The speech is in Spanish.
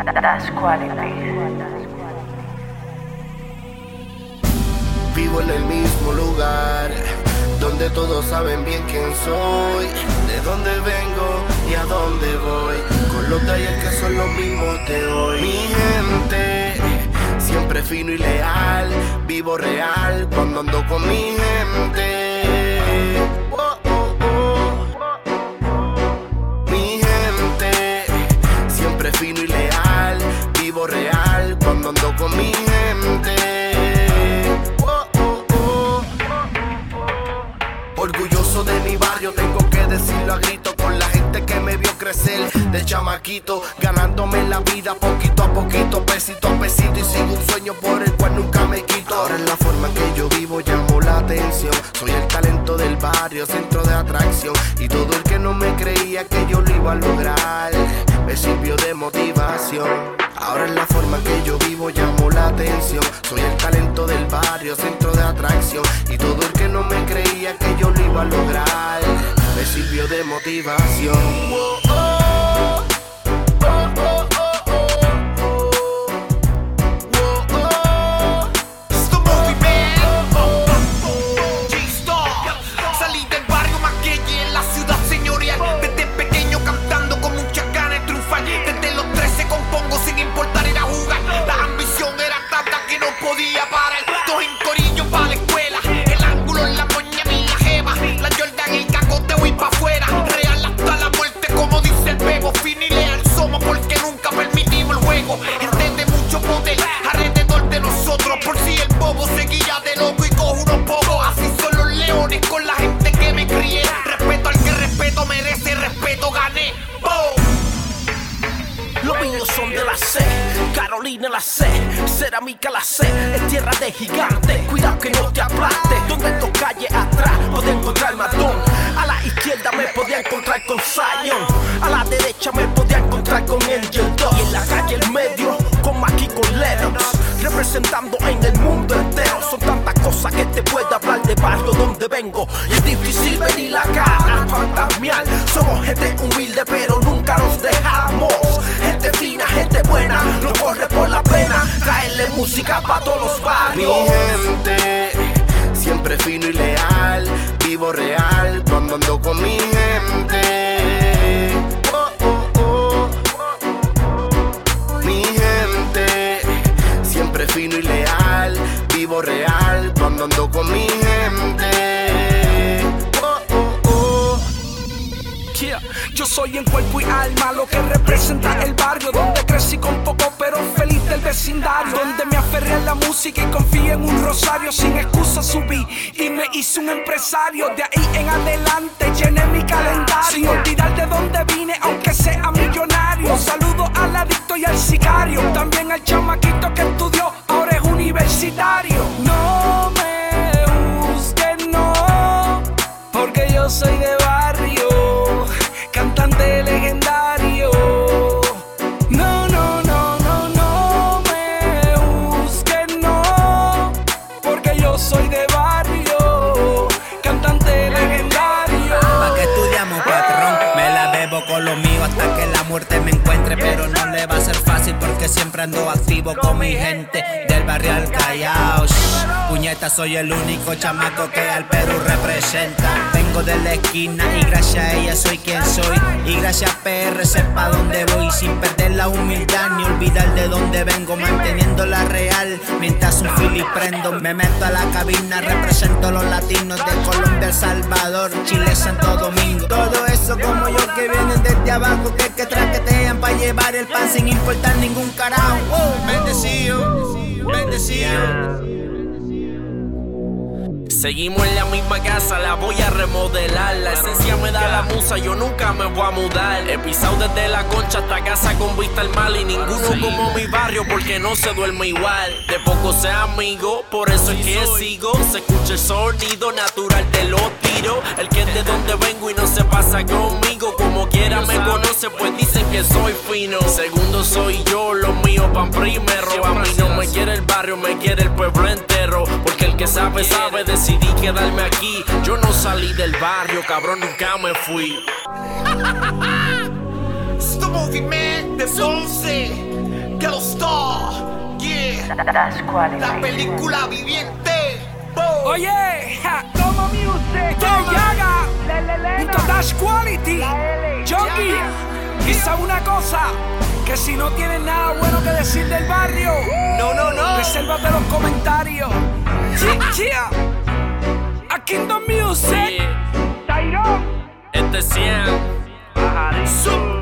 That's quality. Vivo en el mismo lugar donde todos saben bien quién soy, de dónde vengo y a dónde voy, con los de ayer que son los mismos de hoy. Mi gente, siempre fino y leal, vivo real cuando ando con mi gente. Oh, oh, oh. Mi gente, siempre fino y leal, vivo real cuando ando con mi gente. Orgulloso de mi barrio, tengo que decirlo a grito, con la gente que me vio crecer de chamaquito, ganándome la vida poquito a poquito, pesito a pesito, y sigo un sueño por el cual nunca me quito. Ahora en la forma que yo vivo llamo la atención, soy el talento del barrio, centro de atracción, y todo el que no me creía que yo lo iba a lograr, me sirvió de motivación. Ahora en la forma que yo vivo llamo la atención, soy el talento del barrio, centro de atracción, y todo el que no me creía que yo lo iba a lograr, me sirvió de motivación. Oh, oh, oh, oh, oh, oh, oh, oh. It's the movie, man. G-Star. Salí del barrio Maquelle en la ciudad señorial, desde pequeño cantando con muchas ganas de triunfar. Desde los 13 compongo sin importar ir a jugar. La ambición era tanta que no podía parar. Dos en corillo pa' la escuela, el ángulo en la moña y la jeva, la Jordan, el cacoteo y pa' afuera. Real hasta la muerte, como dice el bebo. Fin y leal somos porque nunca permitimos el juego. Gente de mucho poder alrededor de nosotros, por si el bobo seguía de loco y cojo unos pocos. Así son los leones con la gente que me crié. Respeto al que respeto merece, respeto gané. ¡Boom! Los míos son de la C, Carolina la C, Cerámica la C, es tierra de gigantes, cuidado que no te aplaste. Donde dos calles atrás podía encontrar Matón, a la izquierda me podía encontrar con Zion, a la derecha me podía encontrar con Angel Dust, y en la calle el medio con Maki con Lennox, representando en el mundo entero. Son tantas cosas que te puedo hablar de barrio donde vengo, y es difícil venir la cara fantasmial. Somos gente humilde pero nunca nos dejamos, gente fina, gente buena, no corre por la pena traerle música pa' todos los barrios. Mi gente, siempre fino y leal, vivo real cuando ando con mi gente. Oh, oh, oh. Mi gente, siempre fino y leal, vivo real cuando ando con mi gente. Oh, oh, oh. Yeah. Yo soy en cuerpo y alma lo que representa el barrio, donde crecí con poco pero feliz del vecindario, donde me aferré a la música y confié en un rosario, sin excusa subí y me hice un empresario. De ahí en adelante llené mi calendario, sin olvidar de dónde vine aunque sea millonario. Un saludo al adicto y al sicario, también al chamaquito que estudió, ahora es universitario. No me juzguen, no, porque yo soy de barrio, cantante legendario. No, no, no, no, no me juzguen, no, porque yo soy de barrio, cantante legendario. ¿Pa' qué estudiamos, patrón? Me la bebo con lo mío hasta que la muerte me encuentre, pero no le va a ser fácil porque siempre ando activo con mi gente del barrio al Callao. Puñeta, soy el único chamaco que al Perú representa. Vengo de la esquina y gracias a ella soy quien soy, y gracias a PR sé pa' dónde voy, sin perder la humildad ni olvidar de dónde vengo, manteniéndola real mientras un fili prendo. Me meto a la cabina, represento a los latinos de Colombia, El Salvador, Chile, Santo Domingo. Todo eso como yo que vienen desde abajo, que traquetean pa' llevar el pan sin importar ningún carajo. Bendecido, bendecido. Seguimos en la misma casa, la voy a remodelar. La esencia me da la musa, yo nunca me voy a mudar. He pisado desde la concha hasta casa con vista al mar, y ninguno como mi barrio porque no se duerme igual. De poco sé amigo, por eso es que sigo. Se escucha el sonido natural de los tiros. El que es de donde vengo y no se pasa conmigo, como quiera me conoce pues dicen que soy fino. Segundo soy yo, los míos van primero. A mí no me quiere el barrio, me quiere el pueblo entero, porque el que sabe, sabe, decidí quedarme aquí. Yo no salí del barrio, cabrón, nunca me fui. It's the movie, man, de 11. Ghetto Star, yeah. La película viviente. Oye, Como Music, Yaga, junto a Dash Quality, Junkie. Y sabe una cosa, que si no tienes nada bueno que decir del barrio, no, resérvate los comentarios. Chia, a Kingdom Music, Este 100.